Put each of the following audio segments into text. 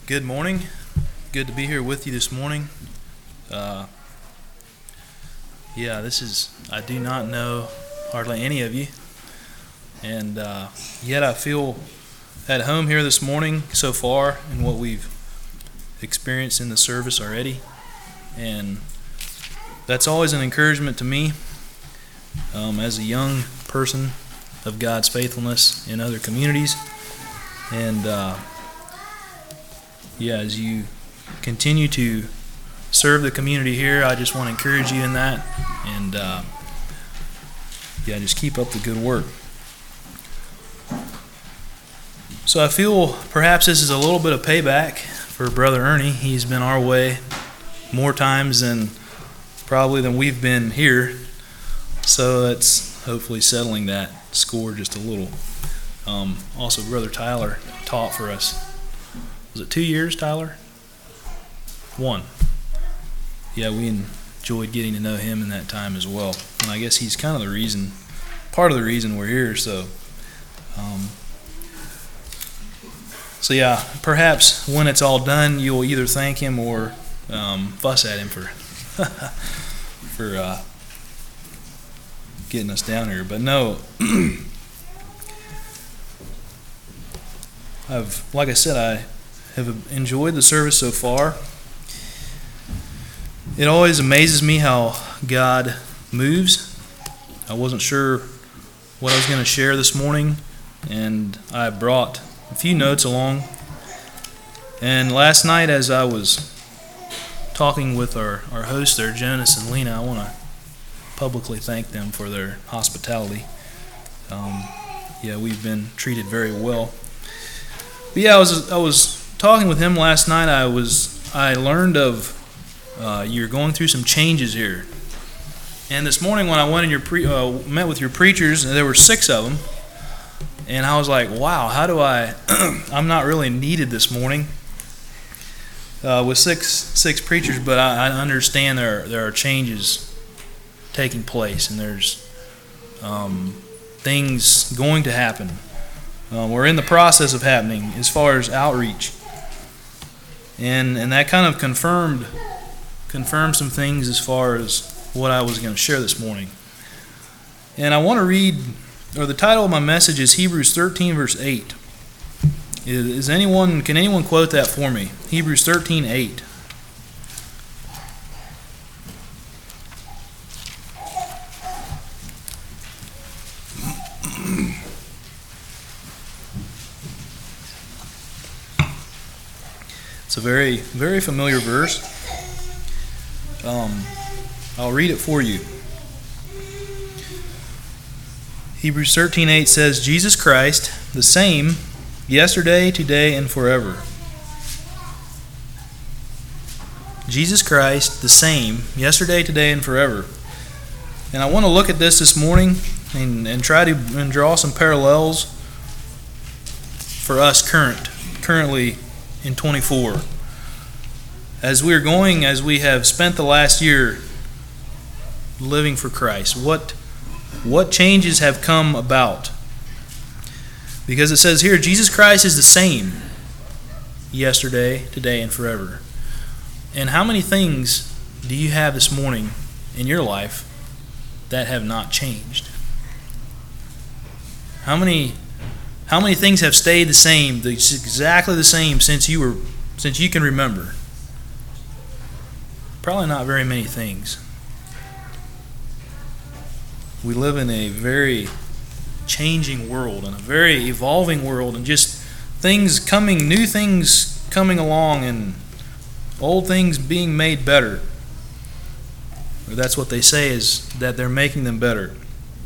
Good morning. Good to be here with you this morning. I do not know hardly any of you, and yet I feel at home here this morning so far in what we've experienced in the service already, and that's always an encouragement to me as a young person of God's faithfulness in other communities, and as you continue to serve the community here, I just want to encourage you in that, and just keep up the good work. So I feel perhaps this is a little bit of payback for Brother Ernie. He's been our way more times than we've been here, so that's hopefully settling that score just a little. Also, Brother Tyler taught for us. Was it 2 years, Tyler? 1. Yeah, we enjoyed getting to know him in that time as well. And I guess he's kind of part of the reason we're here. So perhaps when it's all done, you'll either thank him or fuss at him for getting us down here. But no, like I said, I have enjoyed the service so far. It always amazes me how God moves. I wasn't sure what I was going to share this morning, and I brought a few notes along. And last night, as I was talking with our hosts there, Jonas and Lena, I want to publicly thank them for their hospitality. We've been treated very well. But I was talking with him last night. I learned of you're going through some changes here. And this morning when I went in met with your preachers, and there were 6 of them, and I was like, wow, how do I'm not really needed this morning with six preachers, but I understand there are changes taking place, and there's things going to happen. We're in the process of happening as far as outreach. And that kind of confirmed some things as far as what I was going to share this morning. And I want to read, or the title of my message is Hebrews 13, verse 8. Can anyone quote that for me? Hebrews 13, 8. It's a very, very familiar verse. I'll read it for you. Hebrews 13:8 says, Jesus Christ, the same yesterday, today, and forever. Jesus Christ, the same yesterday, today, and forever. And I want to look at this morning and try to draw some parallels for us currently in 24. As we have spent the last year living for Christ, what changes have come about? Because it says here, Jesus Christ is the same yesterday, today, and forever. And how many things do you have this morning in your life that have not changed? How many things have stayed the same, exactly the same since you can remember? Probably not very many things. We live in a very changing world, and a very evolving world, and just new things coming along, and old things being made better. Or that's what they say, is that they're making them better.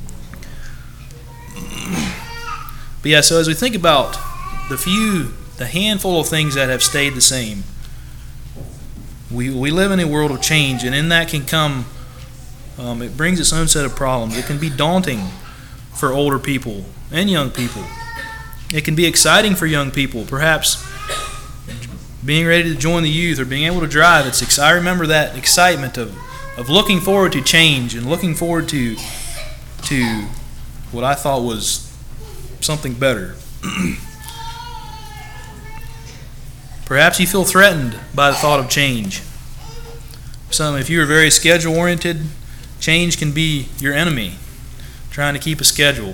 But so as we think about the handful of things that have stayed the same, we live in a world of change, and in that can come, it brings its own set of problems. It can be daunting for older people and young people. It can be exciting for young people, perhaps being ready to join the youth or being able to drive. I remember that excitement of looking forward to change and looking forward to what I thought was something better. Perhaps you feel threatened by the thought of change. If you are very schedule-oriented, change can be your enemy, trying to keep a schedule.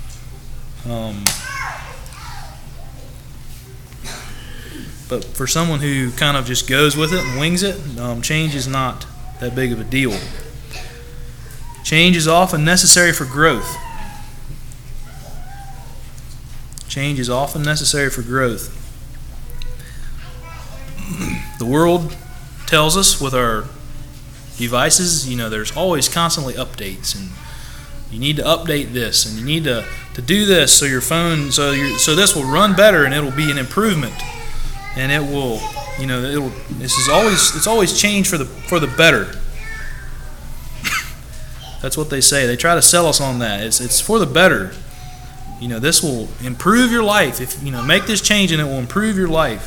But for someone who kind of just goes with it and wings it, change is not that big of a deal. Change is often necessary for growth. Change is often necessary for growth. The world tells us with our devices, there's always constantly updates, and you need to update this, and you need to do this so your phone, so this will run better, and it'll be an improvement, and it will, it's always change for the better. That's what they say. They try to sell us on that. It's for the better. This will improve your life. If make this change and it will improve your life.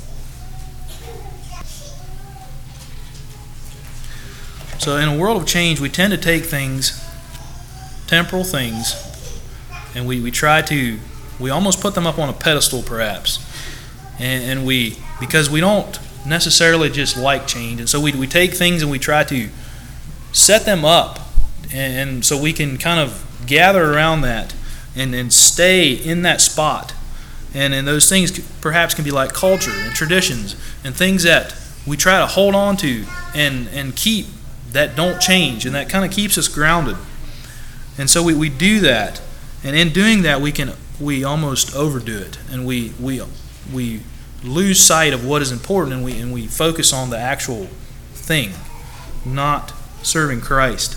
So in a world of change, we tend to take things, temporal things, and we almost put them up on a pedestal perhaps. And because we don't necessarily just like change, and so we take things and we try to set them up, and so we can kind of gather around that and stay in that spot. And those things perhaps can be like culture and traditions and things that we try to hold on to and keep, that don't change, and that kind of keeps us grounded. And so we do that, and in doing that we almost overdo it, and we lose sight of what is important, and we focus on the actual thing, not serving Christ.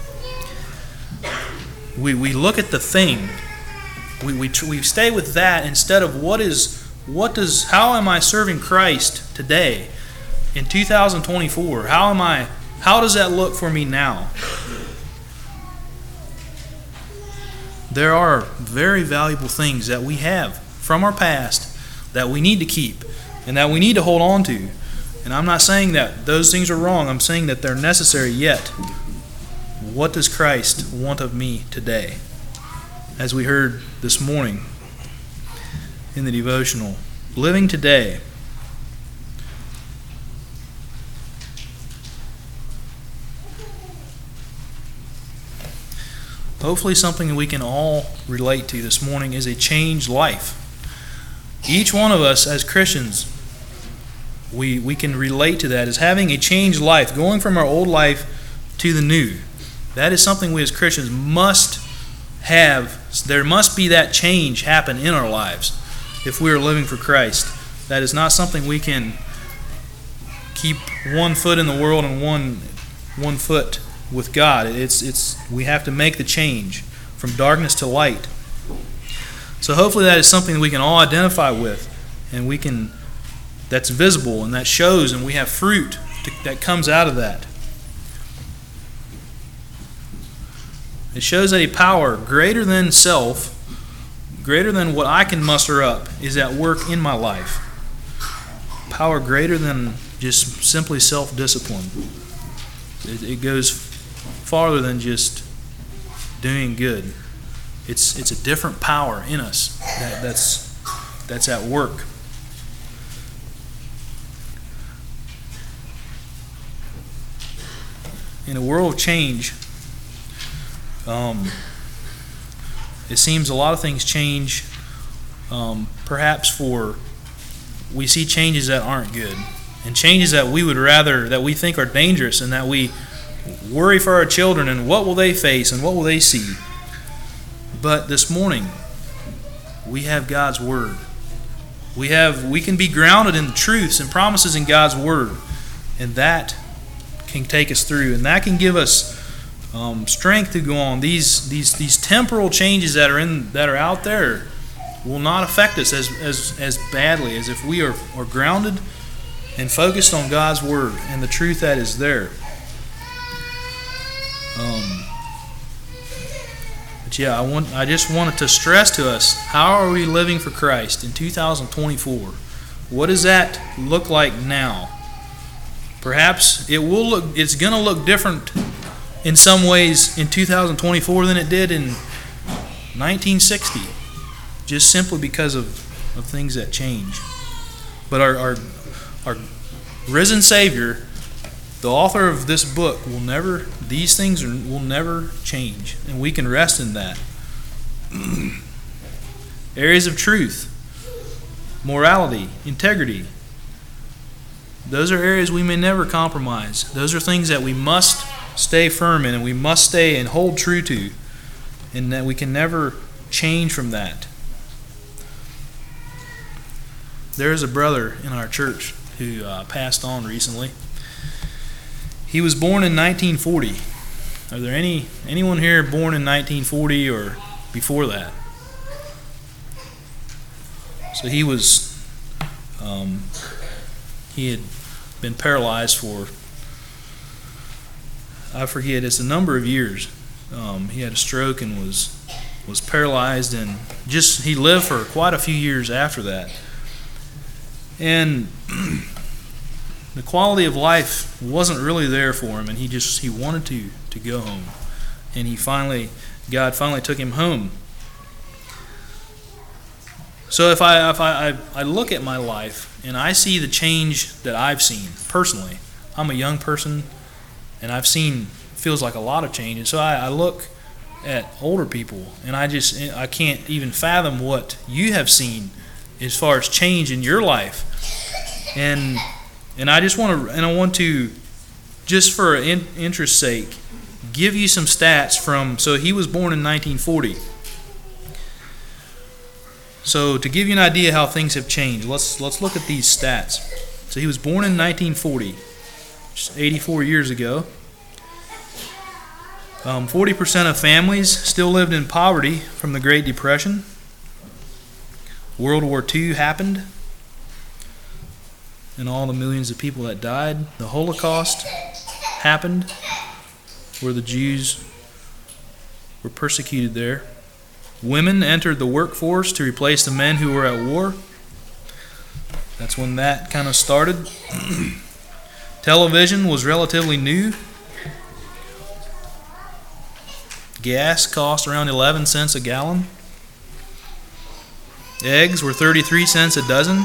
We look at the thing. We stay with that instead of how am I serving Christ today in 2024? How does that look for me now? There are very valuable things that we have from our past that we need to keep and that we need to hold on to. And I'm not saying that those things are wrong. I'm saying that they're necessary, yet what does Christ want of me today? As we heard this morning in the devotional, living today. Hopefully something that we can all relate to this morning is a changed life. Each one of us as Christians, we can relate to that as having a changed life, going from our old life to the new. That is something we as Christians must have. There must be that change happen in our lives if we are living for Christ. That is not something we can keep one foot in the world and one foot with God. We have to make the change from darkness to light. So hopefully that is something that we can all identify with, and that's visible and that shows, and we have fruit that comes out of that. It shows that a power greater than self, greater than what I can muster up, is at work in my life. Power greater than just simply self-discipline. It goes farther than just doing good. It's a different power in us that's at work. In a world of change, it seems a lot of things change. Perhaps we see changes that aren't good, and changes that we think are dangerous, and that we worry for our children, and what will they face and what will they see. But this morning, we have God's Word. We can be grounded in the truths and promises in God's Word, and that can take us through, and that can give us strength to go on. These temporal changes that are out there will not affect us as badly as if we are grounded and focused on God's Word and the truth that is there. But yeah, I just wanted to stress to us, how are we living for Christ in 2024? What does that look like now? Perhaps it's going to look different in some ways in 2024 than it did in 1960, just simply because of things that change. But our risen Savior, the author of this book, these things will never change, and we can rest in that. Areas of truth, morality, integrity. Those are areas we may never compromise. Those are things that we must stay firm in, and we must stay and hold true to, and that we can never change from that. There is a brother in our church who passed on recently. He was born in 1940. Are there anyone here born in 1940 or before that? So he had been paralyzed for, I forget, it's a number of years. He had a stroke and was paralyzed, and he lived for quite a few years after that. And the quality of life wasn't really there for him, and he wanted to go home. And God finally took him home. So if I look at my life and I see the change that I've seen personally, I'm a young person and I've seen, feels like a lot of change. And so I look at older people and I can't even fathom what you have seen as far as change in your life. And I want to just for interest's sake give you some stats so he was born in 1940. So to give you an idea how things have changed, let's look at these stats. So he was born in 1940, just 84 years ago. 40% of families still lived in poverty from the Great Depression. World War II happened, and all the millions of people that died. The Holocaust happened, where the Jews were persecuted there. Women entered the workforce to replace the men who were at war. That's when that kind of started. Television was relatively new. Gas cost around 11 cents a gallon. Eggs were 33 cents a dozen.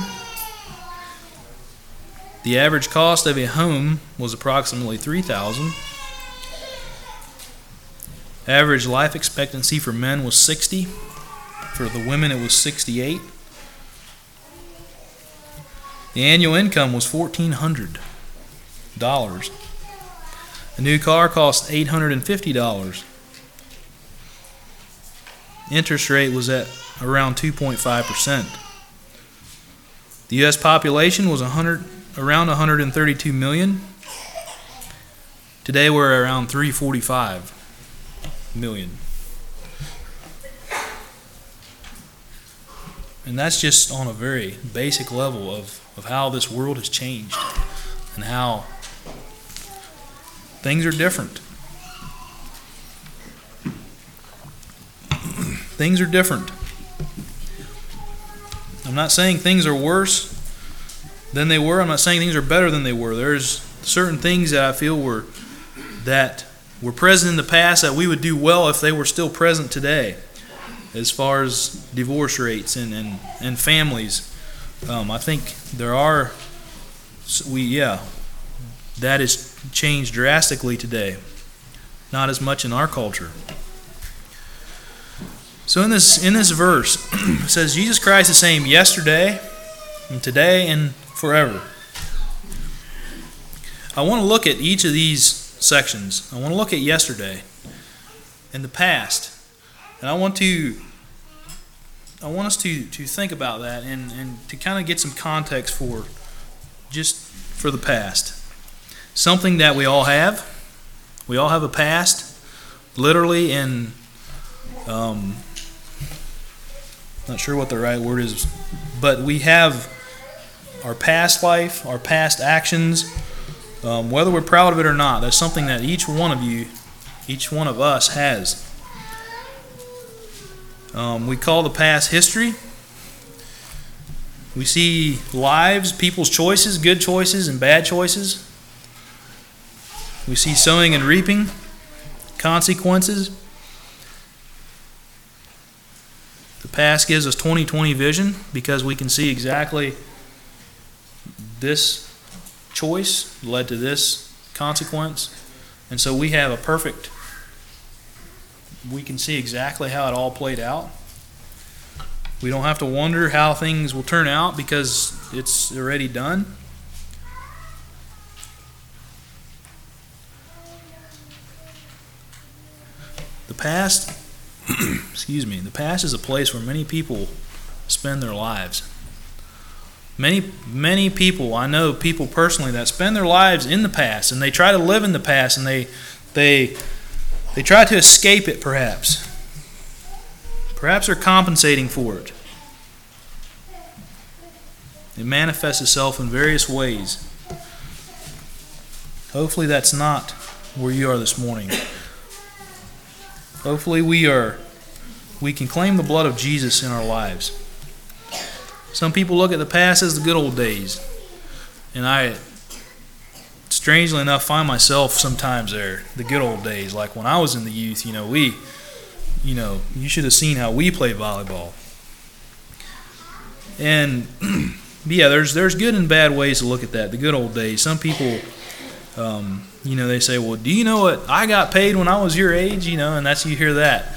The average cost of a home was approximately $3,000. Average life expectancy for men was 60. For the women, it was 68. The annual income was $1,400. A new car cost $850. Interest rate was at around 2.5%. The U.S. population was around 132 million. Today we're around 345 million. And that's just on a very basic level of how this world has changed and how things are different. Things are different. I'm not saying things are worse than they were. I'm not saying things are better than they were. There's certain things that I feel were present in the past that we would do well if they were still present today, as far as divorce rates and families. I think that has changed drastically today. Not as much in our culture. So in this verse, it says Jesus Christ is the same yesterday and today and forever. I want to look at each of these sections. I want to look at yesterday and the past. And I want us to think about that and to kind of get some context for the past. Something that we all have. We all have a past, literally, and not sure what the right word is, but we have our past life, our past actions, whether we're proud of it or not. That's something that each one of us has. We call the past history. We see lives, people's choices, good choices and bad choices. We see sowing and reaping, consequences. The past gives us 20/20 vision because we can see exactly this choice led to this consequence. And so we have we can see exactly how it all played out. We don't have to wonder how things will turn out because it's already done. The past, the past is a place where many people spend their lives. Many people, I know people personally that spend their lives in the past, and they try to live in the past, and they try to escape it perhaps. Perhaps they're compensating for it. It manifests itself in various ways. Hopefully that's not where you are this morning. Hopefully we can claim the blood of Jesus in our lives. Some people look at the past as the good old days. And I, strangely enough, find myself sometimes there, the good old days. Like when I was in the youth, you should have seen how we played volleyball. And yeah, there's good and bad ways to look at that, the good old days. Some people, they say, well, do you know what I got paid when I was your age? And you hear that.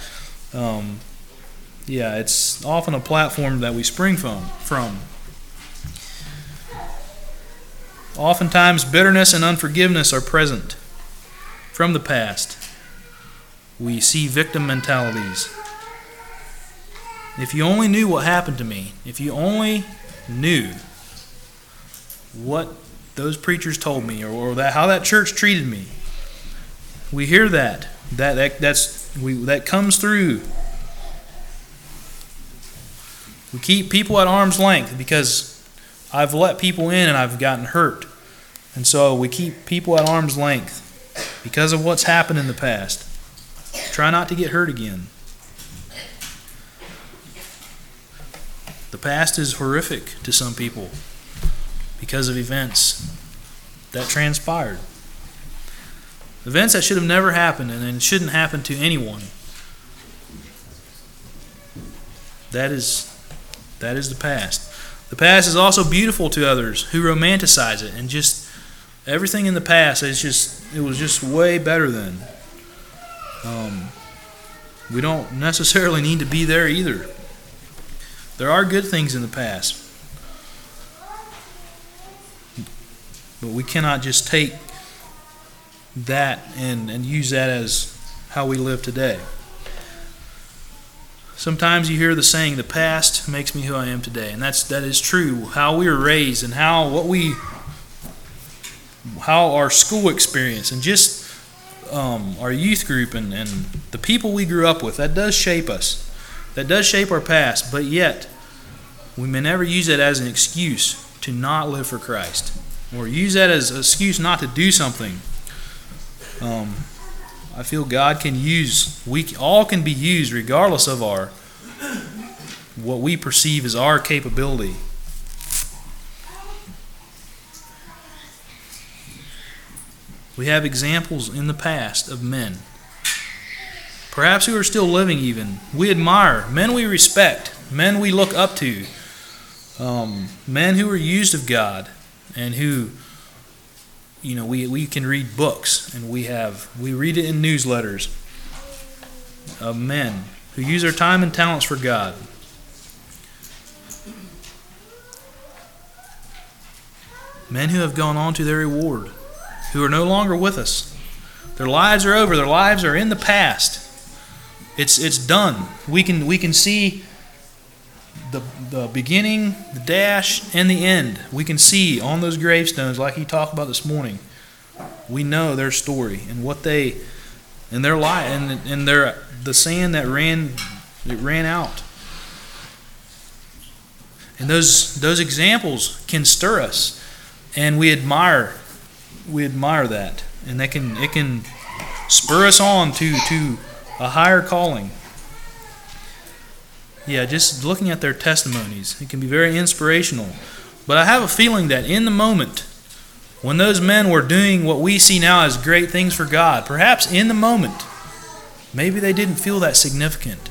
It's often a platform that we spring from. Oftentimes, bitterness and unforgiveness are present from the past. We see victim mentalities. If you only knew what happened to me, if you only knew what those preachers told me, or how that church treated me, we hear that comes through. We keep people at arm's length because I've let people in and I've gotten hurt. And so we keep people at arm's length because of what's happened in the past. Try not to get hurt again. The past is horrific to some people because of events that transpired. Events that should have never happened and shouldn't happen to anyone. That is the past. The past is also beautiful to others who romanticize it and just everything in the past it was just way better than. We don't necessarily need to be there either. There are good things in the past. But we cannot just take that and use that as how we live today. Sometimes you hear the saying, the past makes me who I am today. And that is true. How we were raised and how our school experience and just our youth group and the people we grew up with, that does shape us. That does shape our past. But yet, we may never use it as an excuse to not live for Christ. Or use that as an excuse not to do something. I feel God can use, we all can be used regardless of what we perceive as our capability. We have examples in the past of men, perhaps who are still living even. We admire, men we respect, men we look up to, men who are used of God and who we can read books and we read it in newsletters of men who use their time and talents for God. Men who have gone on to their reward, who are no longer with us. Their lives are over. Their lives are in the past. It's done. We can see the beginning, the dash, and the end. We can see on those gravestones, like he talked about this morning. We know their story and what they and their life and the sand that ran out. And those examples can stir us, and we admire that, and it can spur us on to a higher calling. Yeah, just looking at their testimonies, it can be very inspirational. But I have a feeling that in the moment, when those men were doing what we see now as great things for God, perhaps in the moment, maybe they didn't feel that significant.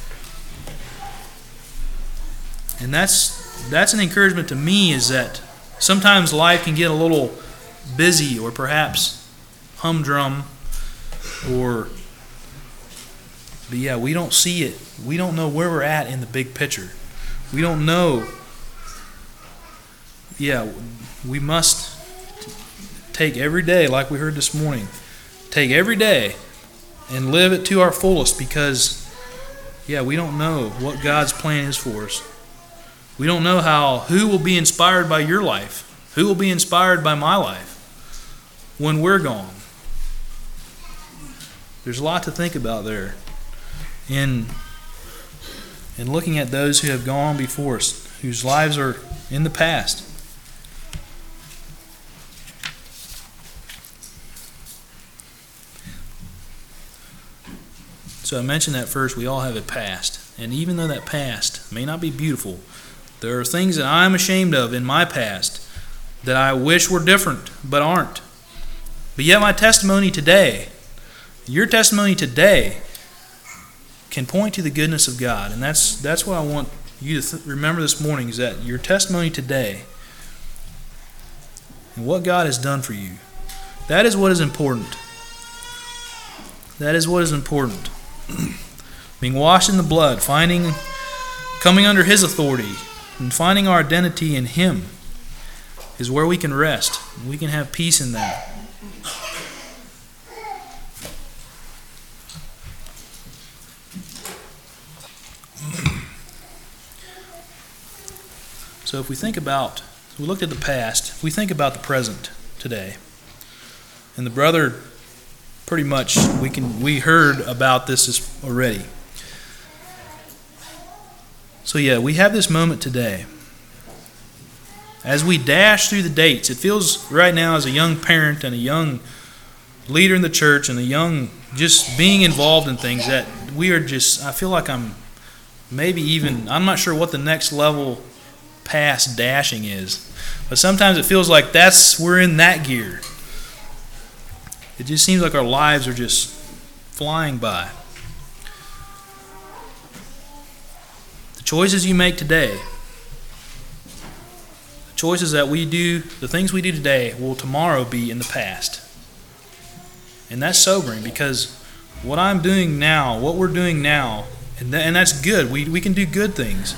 And that's an encouragement to me, is that Sometimes life can get a little busy, or perhaps humdrum, but yeah, we don't see it. We don't know where we're at in the big picture. We don't know. Yeah, we must take every day, like we heard this morning, take every day and live it to our fullest, because, yeah, we don't know what God's plan is for us. We don't know who will be inspired by your life, who will be inspired by my life when we're gone. There's a lot to think about there in looking at those who have gone before us, whose lives are in the past. So I mentioned that first, we all have a past. And even though that past may not be beautiful, there are things that I'm ashamed of in my past that I wish were different, but aren't. But yet my testimony today, your testimony today, can point to the goodness of God. And that's what I want you to remember this morning, is that your testimony today and what God has done for you, that is what is important. That is what is important. Being washed in the blood, coming under His authority, and finding our identity in Him is where we can rest. We can have peace in that. So if we looked at the past, if we think about the present today, and the brother, pretty much, we heard about this already. So yeah, we have this moment today. As we dash through the dates, it feels right now, as a young parent and a young leader in the church and a young, just being involved in things, that we are I feel like I'm not sure what the next level past dashing is. But sometimes it feels like we're in that gear. It just seems like our lives are just flying by. The choices you make today, the choices that we do, the things we do today will tomorrow be in the past. And that's sobering, because what I'm doing now, what we're doing now, and that's good. We can do good things.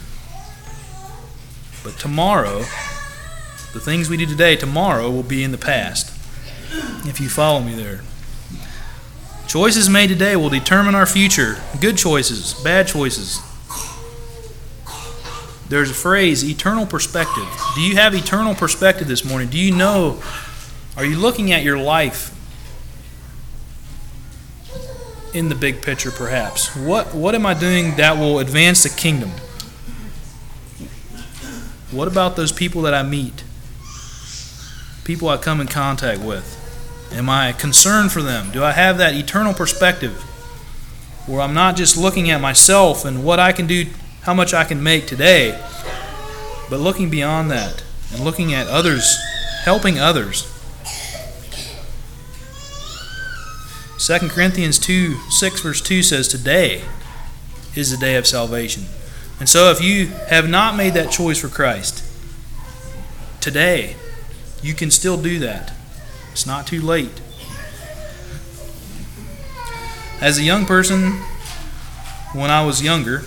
But tomorrow, the things we do today, tomorrow will be in the past. If you follow me there. Choices made today will determine our future. Good choices, bad choices. There's a phrase, eternal perspective. Do you have eternal perspective this morning? Do you know, are you looking at your life in the big picture perhaps? What am I doing that will advance the kingdom? What about those people that I meet? People I come in contact with? Am I concerned for them? Do I have that eternal perspective where I'm not just looking at myself and what I can do, how much I can make today, but looking beyond that and looking at others, helping others? 2 Corinthians 6 verse 2 says, today is the day of salvation. And so if you have not made that choice for Christ, today you can still do that. It's not too late. As a young person, when I was younger,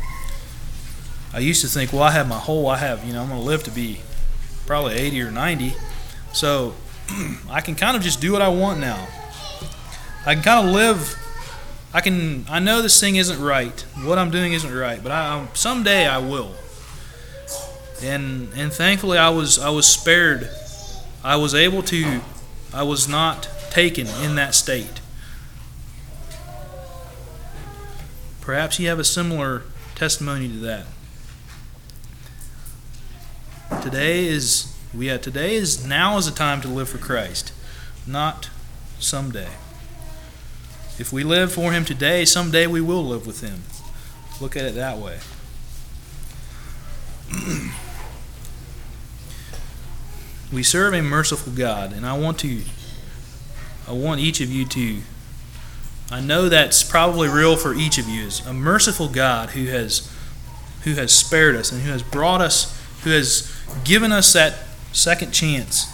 I used to think, well, I'm going to live to be probably 80 or 90, so I can kind of just do what I want now. I can kind of live. I know this thing isn't right. What I'm doing isn't right, but someday I will. And thankfully, I was spared. I was not taken in that state. Perhaps you have a similar testimony to that. Now is the time to live for Christ, not someday. If we live for Him today, someday we will live with Him. Look at it that way. We serve a merciful God, and I want each of you to, I know that's probably real for each of you, is a merciful God who has spared us and who has brought us, who has given us that second chance.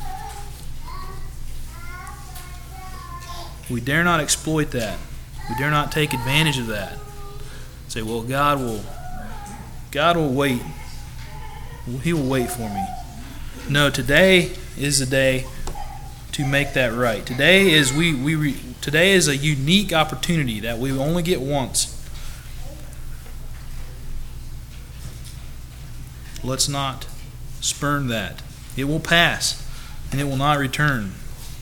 We dare not exploit that. We dare not take advantage of that. Say, well, God will wait. He will wait for me. No, today is the day to make that right. Today is today is a unique opportunity that we only get once. Let's not spurn that. It will pass, and it will not return.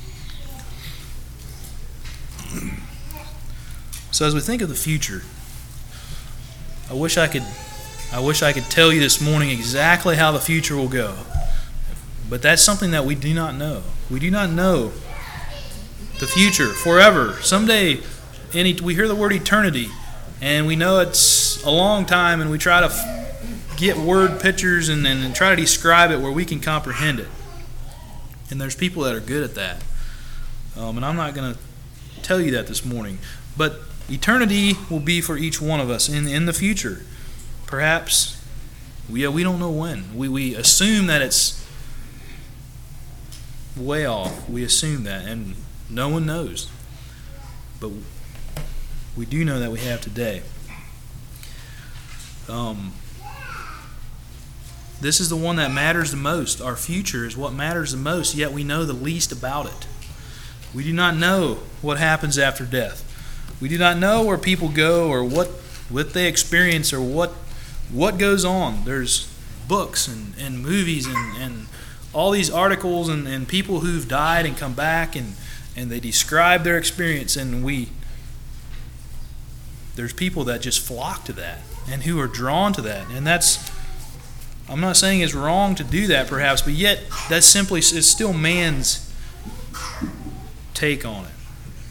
So as we think of the future, I wish I could tell you this morning exactly how the future will go. But that's something that we do not know. We do not know the future forever. Someday, we hear the word eternity, and we know it's a long time, and we try to get word pictures and try to describe it where we can comprehend it. And there's people that are good at that. And I'm not going to tell you that this morning. But eternity will be for each one of us in the future. Perhaps, we don't know when. We assume that it's way off. We assume that, and no one knows. But we do know that we have today. This is the one that matters the most. Our future is what matters the most, yet we know the least about it. We do not know what happens after death. We do not know where people go or what they experience or what goes on. There's books and movies and all these articles and people who've died and come back and they describe their experience, and there's people that just flock to that and who are drawn to that. And I'm not saying it's wrong to do that perhaps, but yet it's still man's take on it.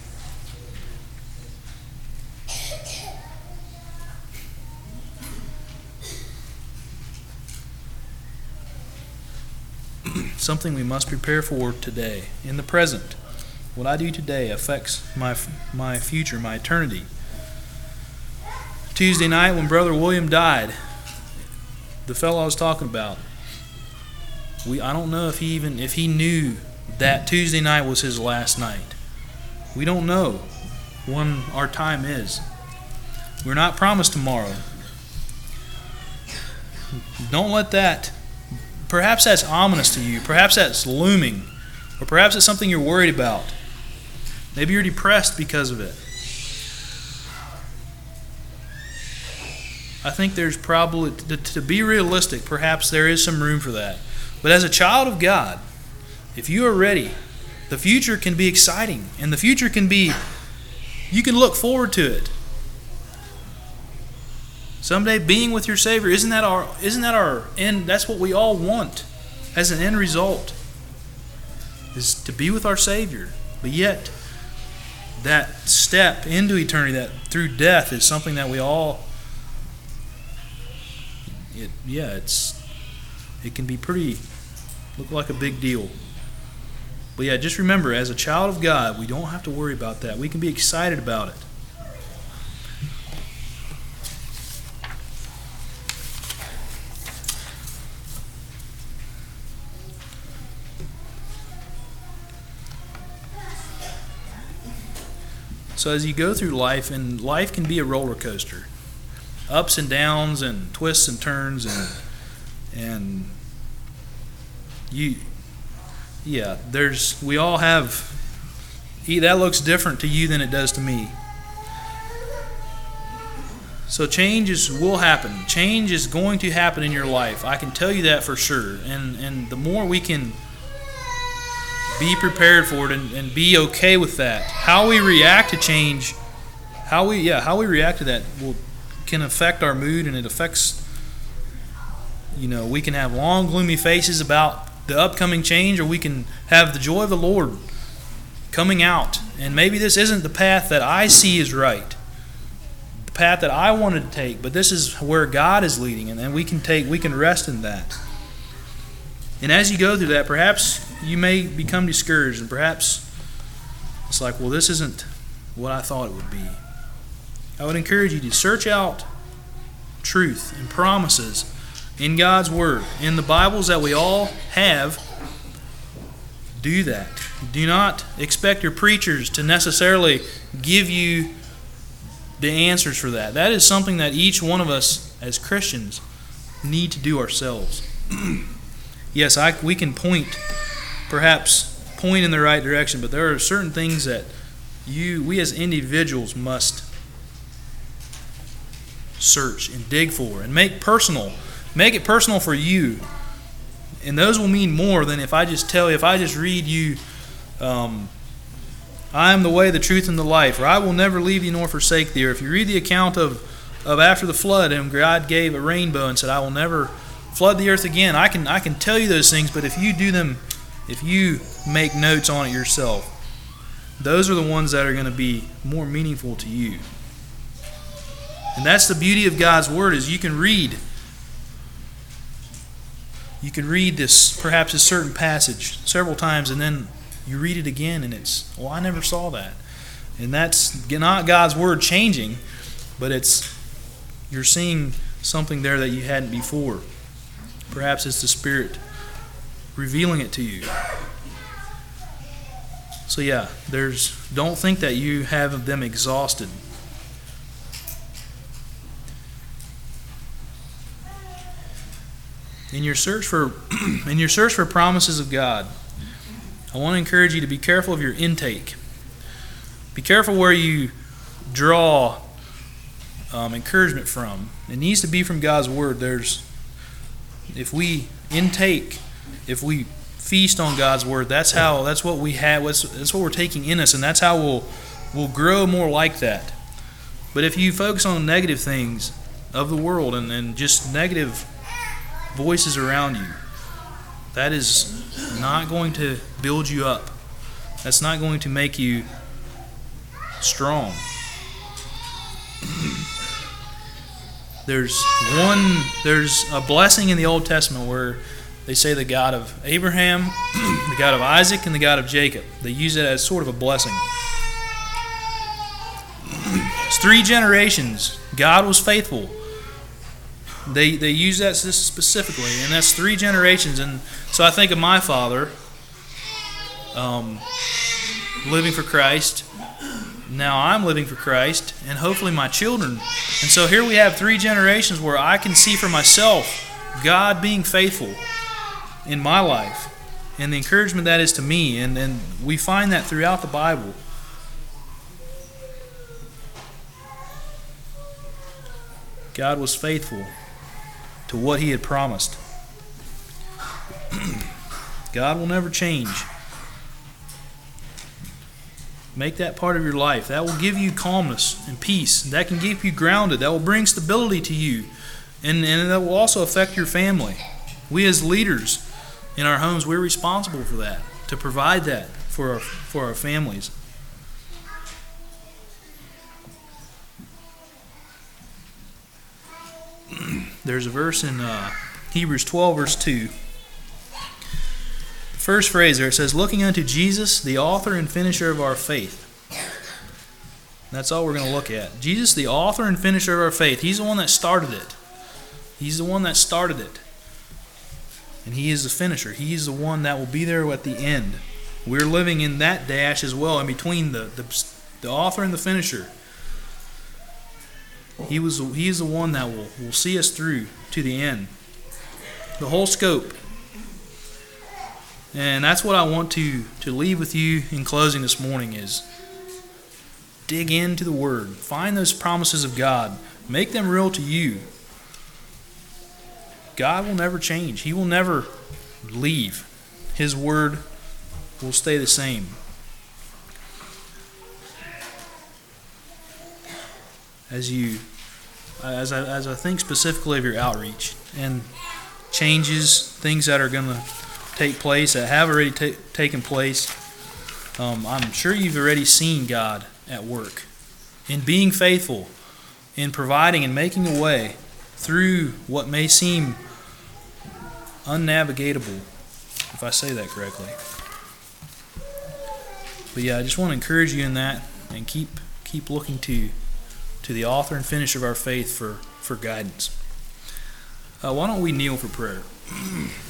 Something we must prepare for today, in the present. What I do today affects my future, my eternity. Tuesday night when Brother William died, the fellow I was talking about, I don't know if he knew that Tuesday night was his last night. We don't know when our time is. We're not promised tomorrow. Don't let that. Perhaps that's ominous to you. Perhaps that's looming. Or perhaps it's something you're worried about. Maybe you're depressed because of it. I think there's probably, to be realistic, perhaps there is some room for that. But as a child of God, if you are ready, the future can be exciting. And the future can be, you can look forward to it. Someday being with your Savior, isn't that our end? That's what we all want as an end result, is to be with our Savior. But yet, that step into eternity, that through death, is something that we all, it can be look like a big deal. But yeah, just remember, as a child of God, we don't have to worry about that. We can be excited about it. So as you go through life, and life can be a roller coaster, ups and downs and twists and turns, and we all have, that looks different to you than it does to me. So changes will happen. Change is going to happen in your life. I can tell you that for sure. And the more we can be prepared for it and be okay with that. How we react to change, how we react to that can affect our mood, and it affects, we can have long, gloomy faces about the upcoming change, or we can have the joy of the Lord coming out. And maybe this isn't the path that I see is right, the path that I wanted to take, but this is where God is leading, and we can rest in that. And as you go through that, perhaps you may become discouraged, and perhaps it's like, well, this isn't what I thought it would be. I would encourage you to search out truth and promises in God's Word, in the Bibles that we all have, do that. Do not expect your preachers to necessarily give you the answers for that. That is something that each one of us as Christians need to do ourselves. Yes, we can point in the right direction, but there are certain things that we as individuals must search and dig for and make personal. Make it personal for you. And those will mean more than if I just read you, I am the way, the truth, and the life, or I will never leave thee nor forsake thee. Or if you read the account of after the flood, and God gave a rainbow and said, I will never flood the earth again. I can tell you those things, but if you do them, if you make notes on it yourself, those are the ones that are going to be more meaningful to you. And that's the beauty of God's Word, is you can read this, perhaps a certain passage several times, and then you read it again and it's, I never saw that. And that's not God's Word changing, but you're seeing something there that you hadn't before. Perhaps it's the Spirit revealing it to you. So yeah, don't think that you have them exhausted. In your search for promises of God, I want to encourage you to be careful of your intake. Be careful where you draw encouragement from. It needs to be from God's Word. If we feast on God's Word, that's what we have. That's what we're taking in us, and that's how we'll grow more like that. But if you focus on negative things of the world and just negative voices around you, that is not going to build you up. That's not going to make you strong. There's a blessing in the Old Testament where they say the God of Abraham, the God of Isaac, and the God of Jacob. They use it as sort of a blessing. It's 3 generations. God was faithful. They use that specifically, and that's 3 generations. And so I think of my father living for Christ. Now I'm living for Christ, and hopefully my children. And so here we have 3 generations where I can see for myself God being faithful in my life, and the encouragement that is to me. And we find that throughout the Bible. God was faithful to what He had promised. God will never change. Make that part of your life. That will give you calmness and peace. That can keep you grounded. That will bring stability to you. And that will also affect your family. We as leaders in our homes, we're responsible for that, to provide that for our families. There's a verse in Hebrews 12, verse 2. The first phrase there, it says, looking unto Jesus, the author and finisher of our faith. That's all we're going to look at. Jesus, the author and finisher of our faith. He's the one that started it. He's the one that started it. And He is the finisher. He is the one that will be there at the end. We're living in that dash as well, in between the author and the finisher. He is the one that will see us through to the end. The whole scope. And that's what I want to leave with you in closing this morning is dig into the Word. Find those promises of God. Make them real to you. God will never change. He will never leave. His Word will stay the same. As I think specifically of your outreach and changes, things that are going to take place, that have already taken place, I'm sure you've already seen God at work in being faithful, in providing and making a way through what may seem unnavigatable, if I say that correctly. But yeah, I just want to encourage you in that, and keep looking to the author and finisher of our faith for guidance. Why don't we kneel for prayer?